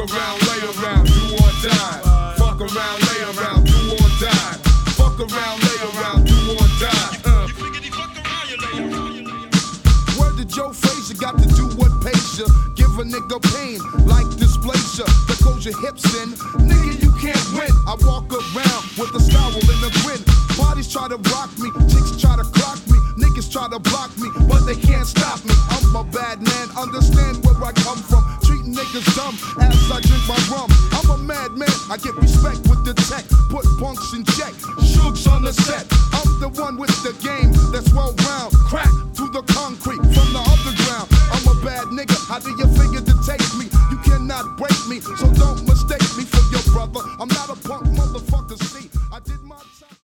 around, lay around, do or die. Fuck around, lay around, do or die. Fuck around, lay around, do or die. Word to Joe Frazier, got to do what pays ya. Give a nigga pain like dysplasia. That goes your hips in. Nigga, you can't win. I walk around with a scowl and a grin. Bodies try to rock me, chicks try to clock me. Niggas try to block me, but they can't stop me. I'm a bad man, understand where I come from. Treating niggas dumb as I drink my rum. I'm a madman, I get respect with the tech. Put punks in check, Shug's on the set. I'm the one with the game that's well round. Crack through the concrete from the underground. I'm a bad nigga, how do you think